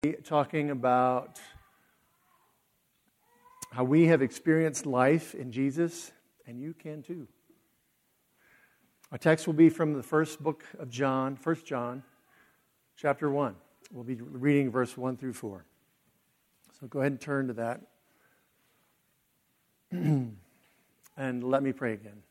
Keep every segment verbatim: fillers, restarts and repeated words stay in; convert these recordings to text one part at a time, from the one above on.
Talking about how we have experienced life in Jesus, and you can too. Our text will be from the first book of John, First John, chapter one. We'll be reading verse one through four. So go ahead and turn to that. And let me pray again.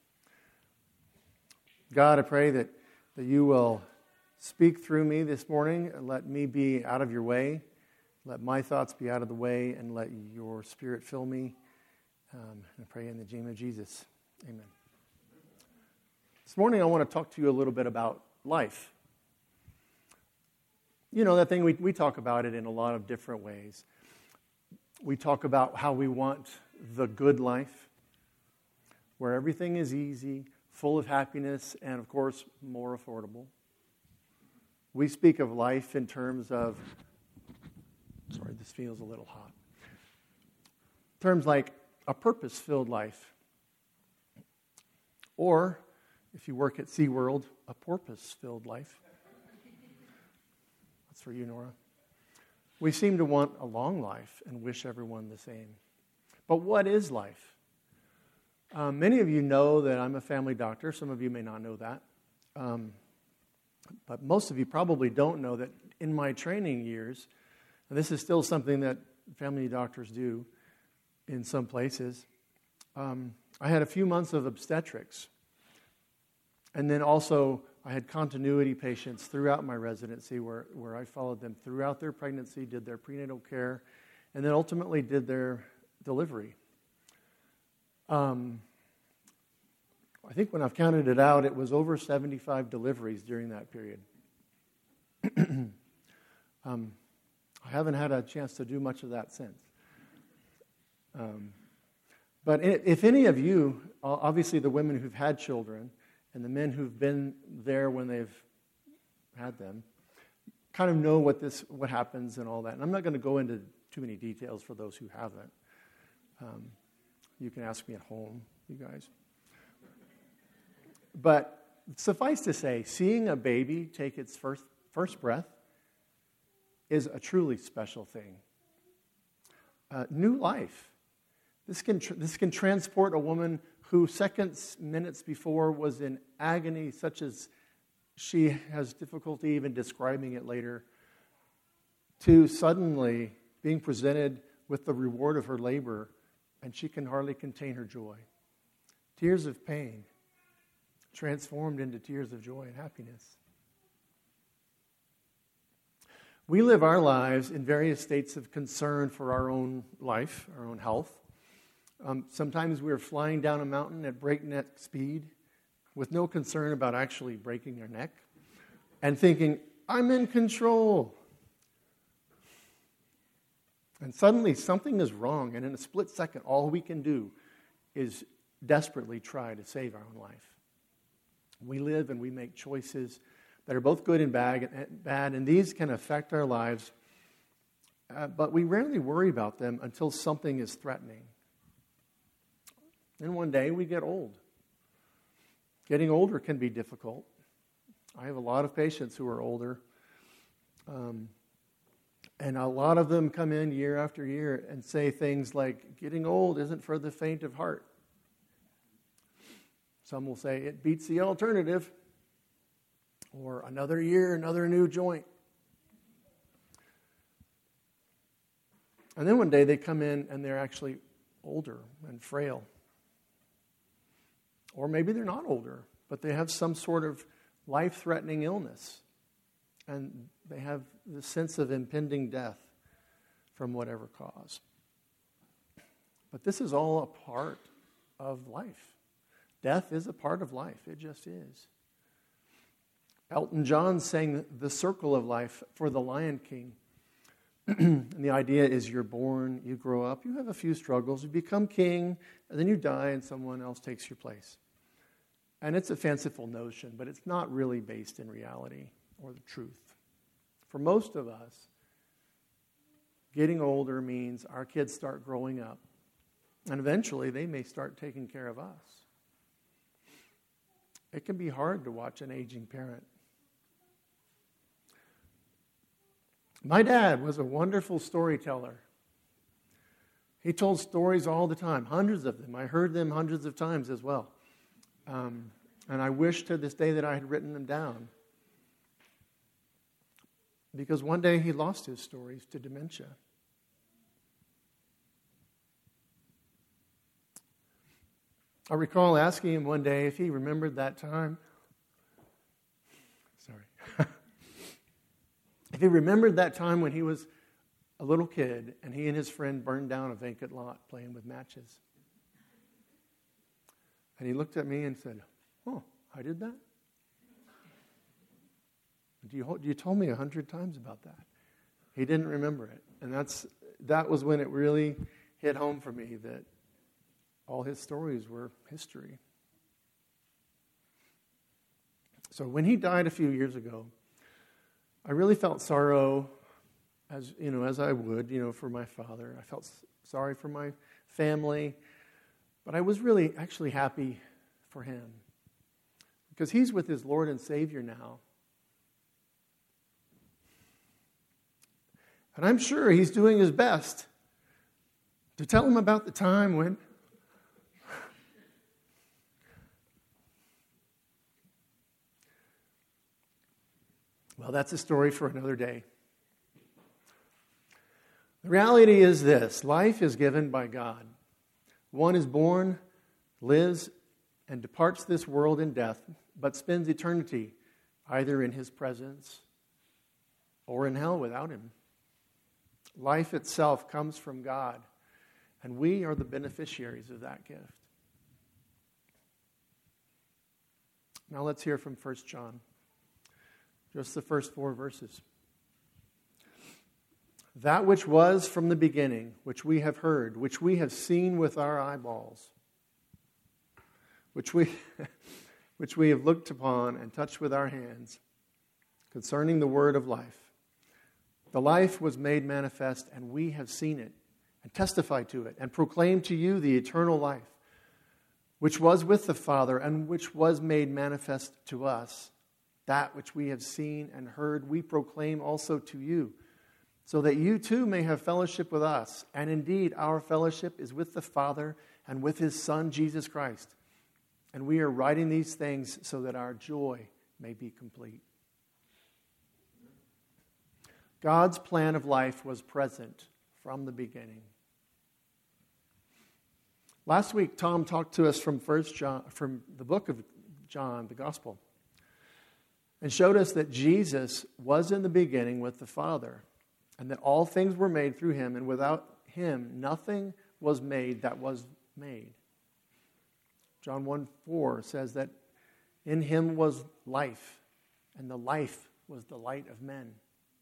God, I pray that, that you will speak through me this morning and let me be out of your way. Let my thoughts be out of the way and let your Spirit fill me. Um, I pray in the name of Jesus. Amen. This morning I want to talk to you a little bit about life. You know, that thing, we, we talk about it in a lot of different ways. We talk about how we want the good life, where everything is easy, full of happiness, and of course, more affordable. We speak of life in terms of, sorry, this feels a little hot. Terms like a purpose-filled life. Or, if you work at SeaWorld, a porpoise-filled life. That's for you, Nora. We seem to want a long life and wish everyone the same. But what is life? Um, many of you know that I'm a family doctor. Some of you may not know that. Um, but most of you probably don't know that in my training years, and this is still something that family doctors do in some places, um, I had a few months of obstetrics. And then also I had continuity patients throughout my residency where, where I followed them throughout their pregnancy, did their prenatal care, and then ultimately did their delivery. Um, I think when I've counted it out, it was over seventy-five deliveries during that period. um, I haven't had a chance to do much of that since. Um, but if any of you, obviously the women who've had children and the men who've been there when they've had them, kind of know what this, what happens and all that. And I'm not going to go into too many details for those who haven't. Um, you can ask me at home, you guys. But suffice to say, seeing a baby take its first first breath is a truly special thing. Uh, new life. This can tr- this can transport a woman who seconds, minutes before was in agony, such as she has difficulty even describing it later, to suddenly being presented with the reward of her labor, and she can hardly contain her joy. Tears of pain transformed into tears of joy and happiness. We live our lives in various states of concern for our own life, our own health. Um, sometimes we're flying down a mountain at breakneck speed with no concern about actually breaking our neck and thinking, I'm in control. And suddenly something is wrong, and in a split second, all we can do is desperately try to save our own life. We live and we make choices that are both good and bad, and these can affect our lives, uh, but we rarely worry about them until something is threatening. And one day we get old. Getting older can be difficult. I have a lot of patients who are older, um, and a lot of them come in year after year and say things like, getting old isn't for the faint of heart. Some will say, it beats the alternative. Or another year, another new joint. And then one day they come in and they're actually older and frail. Or maybe they're not older, but they have some sort of life-threatening illness. And they have the sense of impending death from whatever cause. But this is all a part of life. Death is a part of life. It just is. Elton John sang The Circle of Life for The Lion King. And the idea is you're born, you grow up, you have a few struggles, you become king, and then you die and someone else takes your place. And it's a fanciful notion, but it's not really based in reality or the truth. For most of us, getting older means our kids start growing up, and eventually they may start taking care of us. It can be hard to watch an aging parent. My dad was a wonderful storyteller. He told stories all the time, hundreds of them. I heard them hundreds of times as well. Um, and I wish to this day that I had written them down. Because one day he lost his stories to dementia. I recall asking him one day if he remembered that time. Sorry. If he remembered that time when he was a little kid and he and his friend burned down a vacant lot playing with matches. And he looked at me and said, "Oh, I did that? You, you told me a hundred times about that." He didn't remember it. And that's that was when it really hit home for me that all his stories were history. So when he died a few years ago, I really felt sorrow, as you know, as I would, you know, for my father. I felt sorry for my family, but I was really actually happy for him because he's with his Lord and Savior now. And I'm sure he's doing his best to tell him about the time when well, that's a story for another day. The reality is this: life is given by God. One is born, lives, and departs this world in death, but spends eternity either in his presence or in hell without him. Life itself comes from God, and we are the beneficiaries of that gift. Now let's hear from First John. Just the first four verses. That which was from the beginning, which we have heard, which we have seen with our eyeballs, which we, which we have looked upon and touched with our hands, concerning the word of life. The life was made manifest, and we have seen it, and testified to it, and proclaimed to you the eternal life, which was with the Father, and which was made manifest to us. That which we have seen and heard, we proclaim also to you, so that you too may have fellowship with us. And indeed, our fellowship is with the Father and with his Son, Jesus Christ. And we are writing these things so that our joy may be complete. God's plan of life was present from the beginning. Last week, Tom talked to us from First John, from the book of John, the Gospel, and showed us that Jesus was in the beginning with the Father, and that all things were made through him, and without him nothing was made that was made. John one four says that in him was life, and the life was the light of men.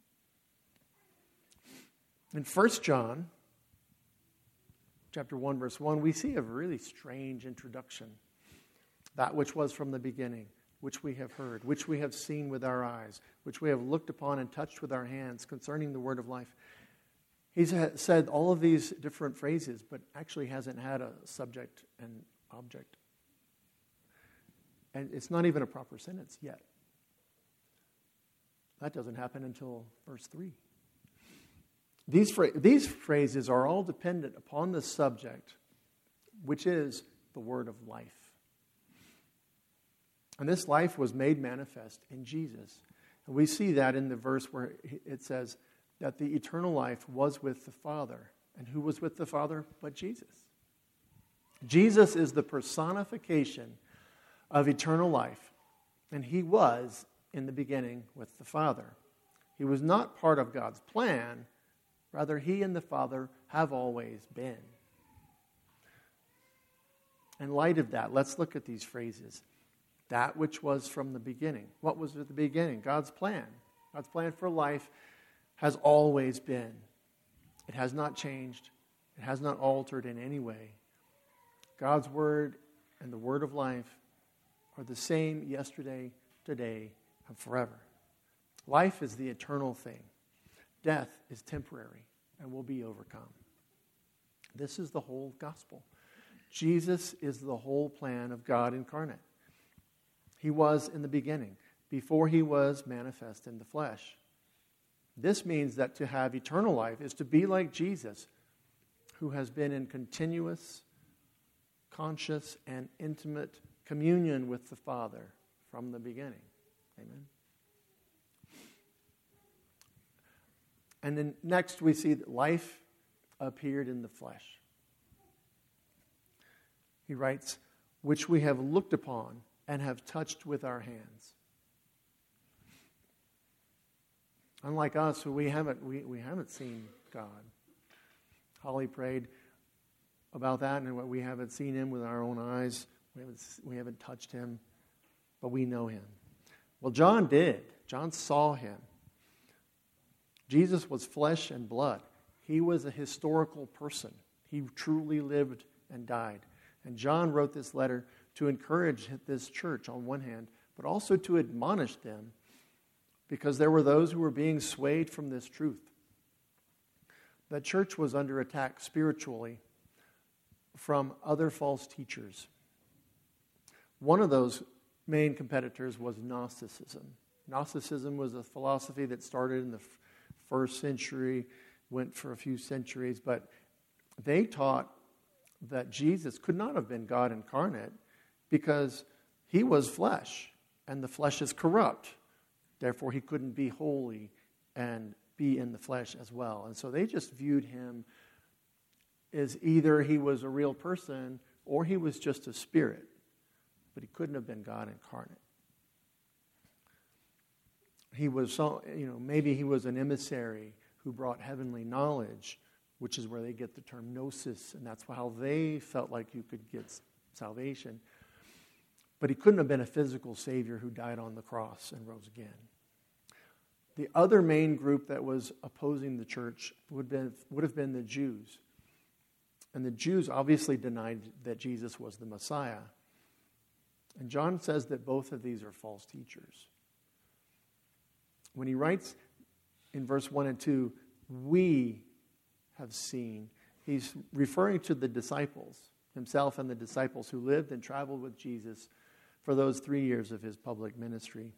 In First John, chapter one, verse one, we see a really strange introduction. That which was from the beginning, which we have heard, which we have seen with our eyes, which we have looked upon and touched with our hands concerning the word of life. He's said all of these different phrases, but actually hasn't had a subject and object. And it's not even a proper sentence yet. That doesn't happen until verse three. These, phra- these phrases are all dependent upon the subject, which is the word of life. And this life was made manifest in Jesus. And we see that in the verse where it says that the eternal life was with the Father. And who was with the Father but Jesus? Jesus is the personification of eternal life. And he was in the beginning with the Father. He was not part of God's plan. Rather, he and the Father have always been. In light of that, let's look at these phrases. That which was from the beginning. What was at the beginning? God's plan. God's plan for life has always been. It has not changed. It has not altered in any way. God's word and the word of life are the same yesterday, today, and forever. Life is the eternal thing. Death is temporary and will be overcome. This is the whole gospel. Jesus is the whole plan of God incarnate. He was in the beginning, before he was manifest in the flesh. This means that to have eternal life is to be like Jesus, who has been in continuous, conscious, and intimate communion with the Father from the beginning. Amen. And then next we see that life appeared in the flesh. He writes, which we have looked upon and have touched with our hands. Unlike us, we haven't we, we haven't seen God. Holly prayed about that, and we haven't seen him with our own eyes. We haven't we haven't touched him, but we know him. Well, John did. John saw him. Jesus was flesh and blood. He was a historical person. He truly lived and died. And John wrote this letter to encourage this church on one hand, but also to admonish them, because there were those who were being swayed from this truth. The church was under attack spiritually from other false teachers. One of those main competitors was Gnosticism. Gnosticism was a philosophy that started in the f- first century, went for a few centuries, but they taught that Jesus could not have been God incarnate because he was flesh, and the flesh is corrupt. Therefore, he couldn't be holy and be in the flesh as well. And so they just viewed him as either he was a real person or he was just a spirit. But he couldn't have been God incarnate. He was, so, you know, maybe he was an emissary who brought heavenly knowledge, which is where they get the term gnosis, and that's how they felt like you could get salvation. But he couldn't have been a physical Savior who died on the cross and rose again. The other main group that was opposing the church would, been, would have been the Jews. And the Jews obviously denied that Jesus was the Messiah. And John says that both of these are false teachers. When he writes in verse one and two, we have seen, he's referring to the disciples, himself and the disciples who lived and traveled with Jesus for those three years of his public ministry.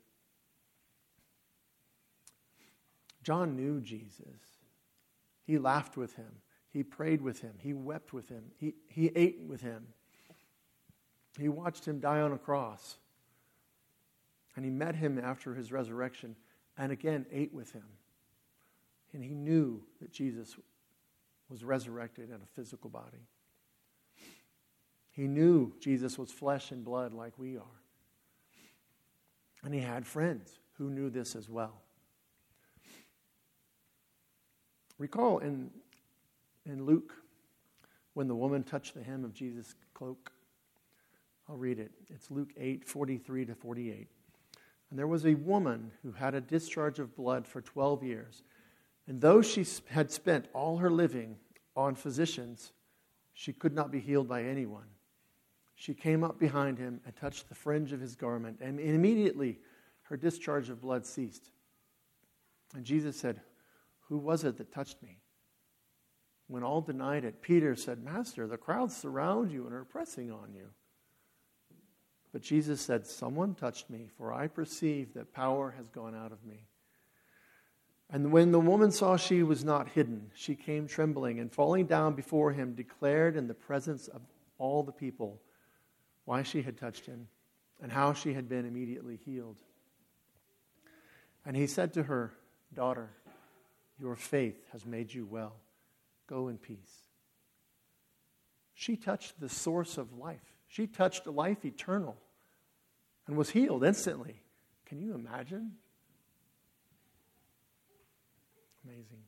John knew Jesus. He laughed with him. He prayed with him. He wept with him. He, he ate with him. He watched him die on a cross. And he met him after his resurrection and again ate with him. And he knew that Jesus was resurrected in a physical body. He knew Jesus was flesh and blood like we are. And he had friends who knew this as well. Recall in, in Luke, when the woman touched the hem of Jesus' cloak. I'll read it. It's Luke eight, forty-three to forty-eight. And there was a woman who had a discharge of blood for twelve years. And though she had spent all her living on physicians, she could not be healed by anyone. She came up behind him and touched the fringe of his garment, and immediately her discharge of blood ceased. And Jesus said, "Who was it that touched me?" When all denied it, Peter said, "Master, the crowds surround you and are pressing on you." But Jesus said, "Someone touched me, for I perceive that power has gone out of me." And when the woman saw she was not hidden, she came trembling and falling down before him, declared in the presence of all the people why she had touched him and how she had been immediately healed. And he said to her, "Daughter, your faith has made you well. Go in peace." She touched the source of life. She touched life eternal and was healed instantly. Can you imagine? Amazing.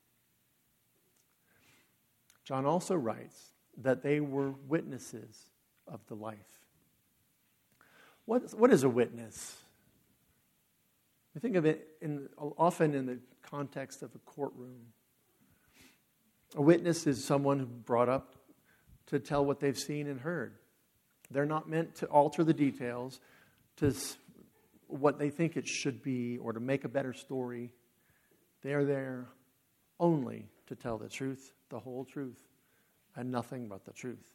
John also writes that they were witnesses of the life. What, what is a witness? We think of it in, often in the context of a courtroom. A witness is someone who brought up to tell what they've seen and heard. They're not meant to alter the details to what they think it should be or to make a better story. They are there only to tell the truth, the whole truth, and nothing but the truth.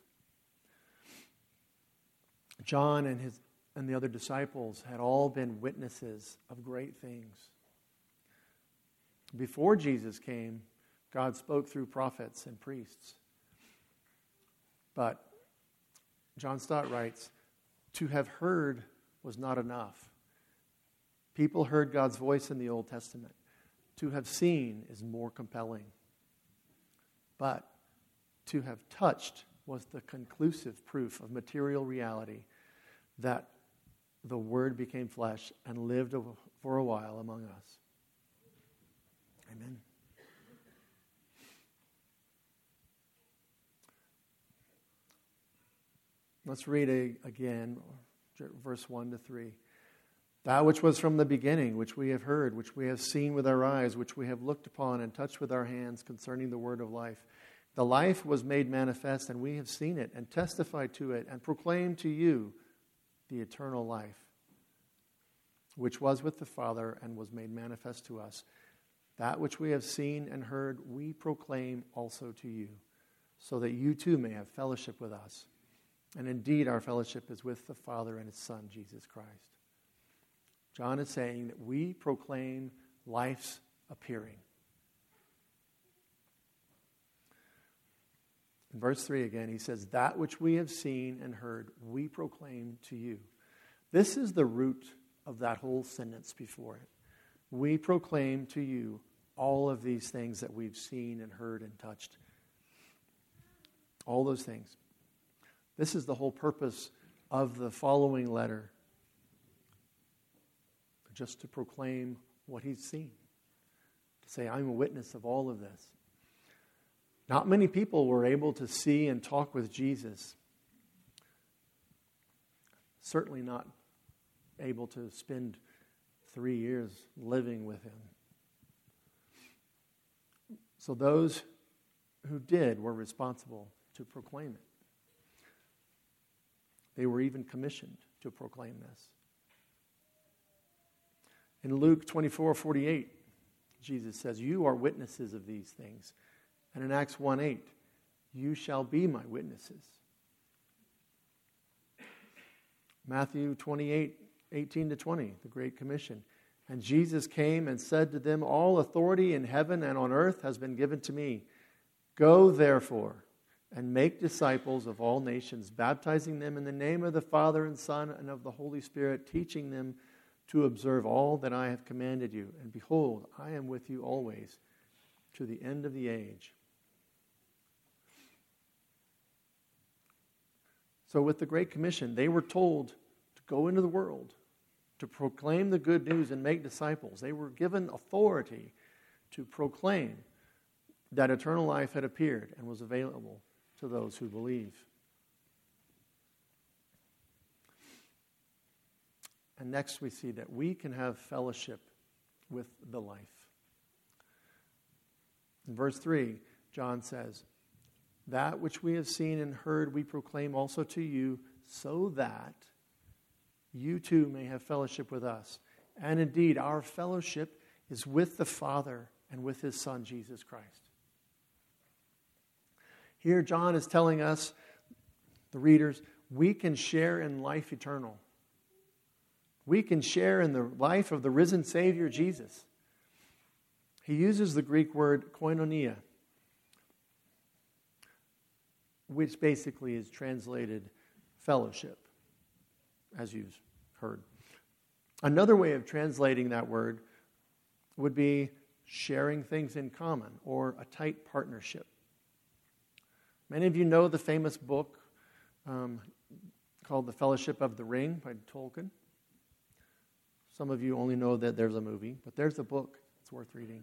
John and his and the other disciples had all been witnesses of great things. Before Jesus came, God spoke through prophets and priests. But John Stott writes, to have heard was not enough. People heard God's voice in the Old Testament. To have seen is more compelling. But to have touched was the conclusive proof of material reality that the Word became flesh and lived for a while among us. Amen. Let's read a, again, verse one to three. That which was from the beginning, which we have heard, which we have seen with our eyes, which we have looked upon and touched with our hands concerning the word of life. The life was made manifest, and we have seen it, and testified to it, and proclaimed to you the eternal life, which was with the Father and was made manifest to us. That which we have seen and heard, we proclaim also to you, so that you too may have fellowship with us. And indeed, our fellowship is with the Father and His Son, Jesus Christ. John is saying that we proclaim life's appearing. In verse three again, he says, that which we have seen and heard, we proclaim to you. This is the root of that whole sentence before it. We proclaim to you all of these things that we've seen and heard and touched. All those things. This is the whole purpose of the following letter. Just to proclaim what he's seen. To say, I'm a witness of all of this. Not many people were able to see and talk with Jesus. Certainly not able to spend three years living with him. So those who did were responsible to proclaim it. They were even commissioned to proclaim this. In Luke twenty-four forty-eight, Jesus says, you are witnesses of these things. And in Acts one eight, you shall be my witnesses. Matthew twenty-eight eighteen to twenty, the Great Commission. And Jesus came and said to them, all authority in heaven and on earth has been given to me. Go therefore and make disciples of all nations, baptizing them in the name of the Father and Son and of the Holy Spirit, teaching them to observe all that I have commanded you. And behold, I am with you always to the end of the age. So with the Great Commission, they were told to go into the world, to proclaim the good news and make disciples. They were given authority to proclaim that eternal life had appeared and was available to those who believe. And next we see that we can have fellowship with the life. In verse three, John says, that which we have seen and heard we proclaim also to you, so that you too may have fellowship with us. And indeed, our fellowship is with the Father and with His Son, Jesus Christ. Here, John is telling us, the readers, we can share in life eternal. We can share in the life of the risen Savior, Jesus. He uses the Greek word koinonia, which basically is translated fellowship, as you've heard. Another way of translating that word would be sharing things in common or a tight partnership. Many of you know the famous book um, called The Fellowship of the Ring by Tolkien. Some of you only know that there's a movie, but there's a book. It's worth reading.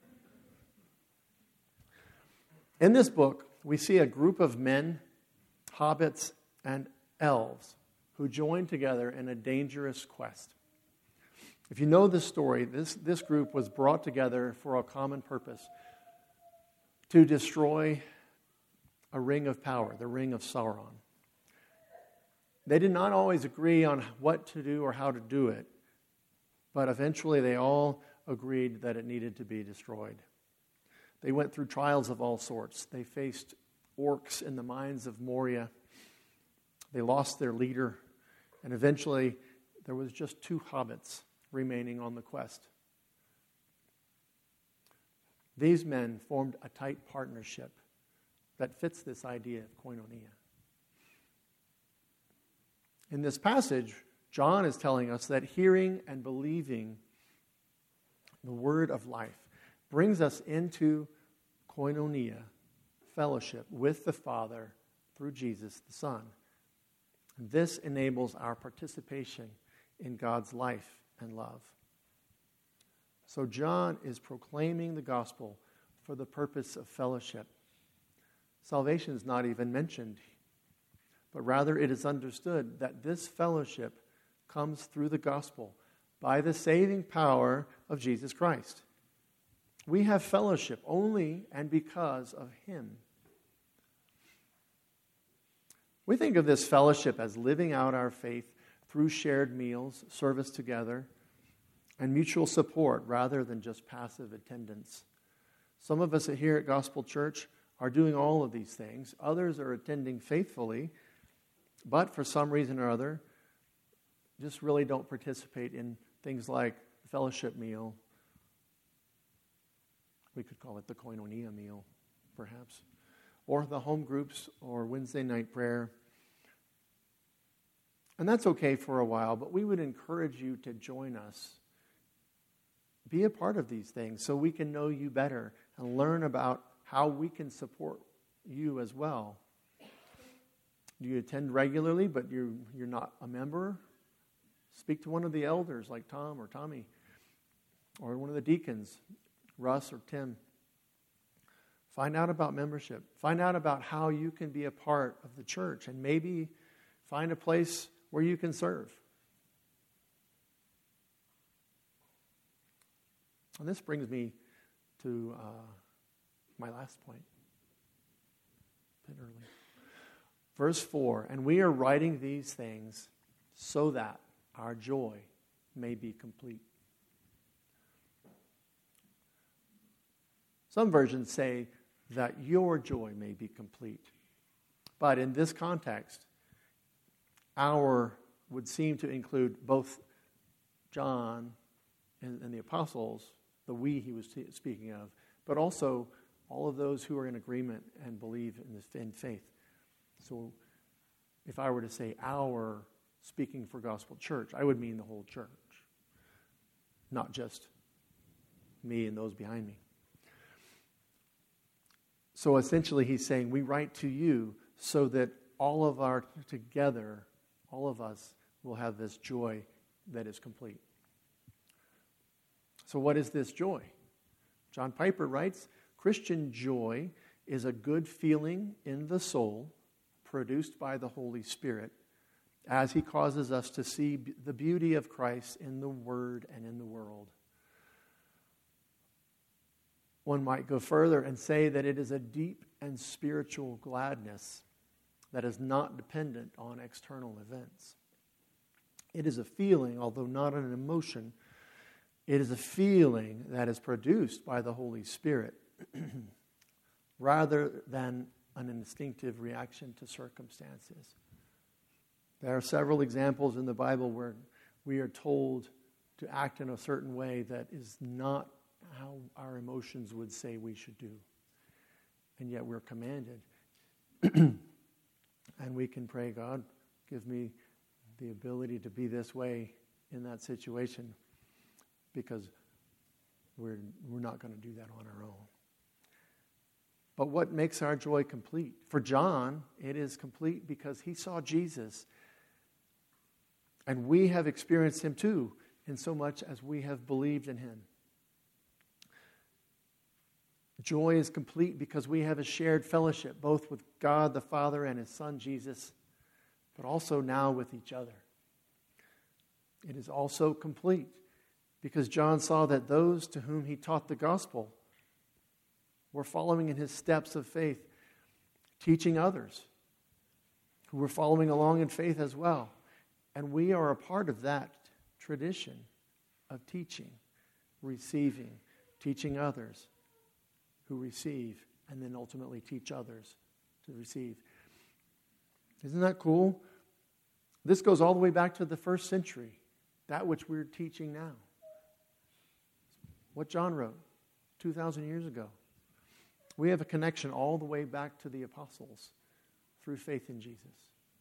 In this book, we see a group of men, hobbits, and elves who join together in a dangerous quest. If you know this story, this, this group was brought together for a common purpose, to destroy a ring of power, the ring of Sauron. They did not always agree on what to do or how to do it, but eventually they all agreed that it needed to be destroyed. They went through trials of all sorts. They faced orcs in the mines of Moria. They lost their leader, and eventually there was just two hobbits remaining on the quest. These men formed a tight partnership that fits this idea of koinonia. In this passage, John is telling us that hearing and believing the word of life brings us into koinonia, fellowship with the Father through Jesus the Son. This enables our participation in God's life and love. So John is proclaiming the gospel for the purpose of fellowship. Salvation is not even mentioned, but rather it is understood that this fellowship comes through the gospel by the saving power of Jesus Christ. We have fellowship only and because of Him. We think of this fellowship as living out our faith through shared meals, service together, and mutual support rather than just passive attendance. Some of us here at Gospel Church are doing all of these things. Others are attending faithfully, but for some reason or other, just really don't participate in things like the fellowship meal. We could call it the koinonia meal, perhaps. Or the home groups or Wednesday night prayer. And that's okay for a while, but we would encourage you to join us. Be a part of these things so we can know you better and learn about how we can support you as well. Do you attend regularly, but you're, you're not a member? Speak to one of the elders like Tom or Tommy, or one of the deacons, Russ or Tim. Find out about membership. Find out about how you can be a part of the church, and maybe find a place where you can serve. And this brings me to uh, my last point. A bit early. Verse four, and we are writing these things so that our joy may be complete. Some versions say that your joy may be complete. But in this context, our would seem to include both John and, and the apostles, the we he was t- speaking of, but also all of those who are in agreement and believe in, this, in faith. So if I were to say our speaking for Gospel Church, I would mean the whole church, not just me and those behind me. So essentially he's saying, we write to you so that all of our together, all of us will have this joy that is complete. So what is this joy? John Piper writes, Christian joy is a good feeling in the soul produced by the Holy Spirit as He causes us to see the beauty of Christ in the Word and in the world. One might go further and say that it is a deep and spiritual gladness that is not dependent on external events. It is a feeling, although not an emotion, it is a feeling that is produced by the Holy Spirit rather than an instinctive reaction to circumstances. There are several examples in the Bible where we are told to act in a certain way that is not how our emotions would say we should do. And yet we're commanded. And we can pray, God, give me the ability to be this way in that situation, because we're, we're not going to do that on our own. But what makes our joy complete? For John, it is complete because he saw Jesus. And we have experienced Him too, in so much as we have believed in Him. Joy is complete because we have a shared fellowship, both with God the Father and His Son Jesus, but also now with each other. It is also complete because John saw that those to whom he taught the gospel were following in his steps of faith, teaching others who were following along in faith as well. And we are a part of that tradition of teaching, receiving, teaching others who receive, and then ultimately teach others to receive. Isn't that cool? This goes all the way back to the first century, that which we're teaching now. What John wrote two thousand years ago. We have a connection all the way back to the apostles through faith in Jesus.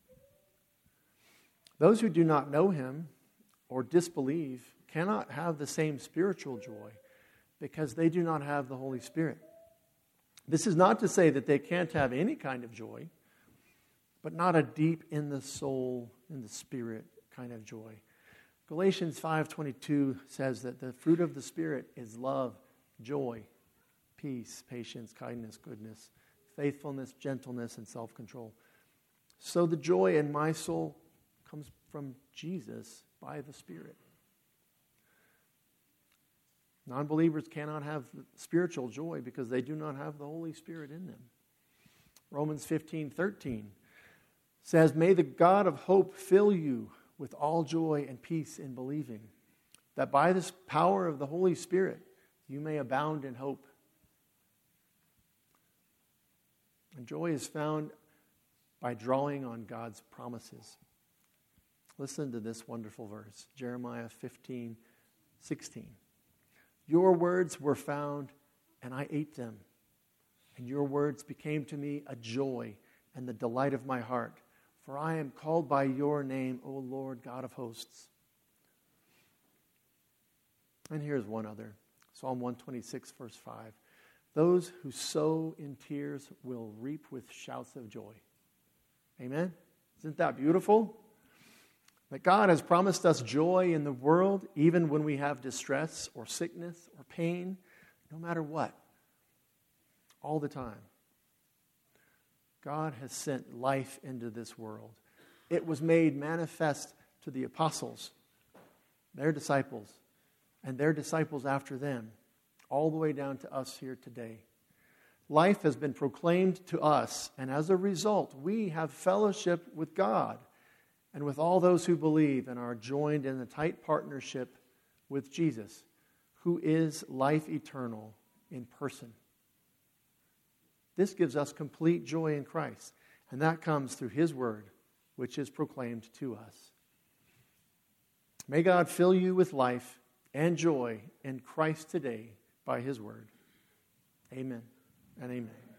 Those who do not know him or disbelieve cannot have the same spiritual joy because they do not have the Holy Spirit. This is not to say that they can't have any kind of joy, but not a deep in the soul, in the spirit kind of joy. Galatians five twenty-two says that the fruit of the Spirit is love, joy, peace, patience, kindness, goodness, faithfulness, gentleness, and self-control. So the joy in my soul comes from Jesus by the Spirit. Non-believers cannot have spiritual joy because they do not have the Holy Spirit in them. Romans fifteen thirteen says, "May the God of hope fill you with all joy and peace in believing, that by this power of the Holy Spirit you may abound in hope." And joy is found by drawing on God's promises. Listen to this wonderful verse, Jeremiah fifteen sixteen. "Your words were found, and I ate them, and your words became to me a joy and the delight of my heart. For I am called by your name, O Lord God of hosts." And here's one other. Psalm one twenty-six, verse five. "Those who sow in tears will reap with shouts of joy." Amen? Isn't that beautiful? That God has promised us joy in the world, even when we have distress or sickness or pain, no matter what, all the time. God has sent life into this world. It was made manifest to the apostles, their disciples, and their disciples after them, all the way down to us here today. Life has been proclaimed to us, and as a result, we have fellowship with God and with all those who believe and are joined in a tight partnership with Jesus, who is life eternal in person. This gives us complete joy in Christ, and that comes through his word, which is proclaimed to us. May God fill you with life and joy in Christ today by his word. Amen and amen.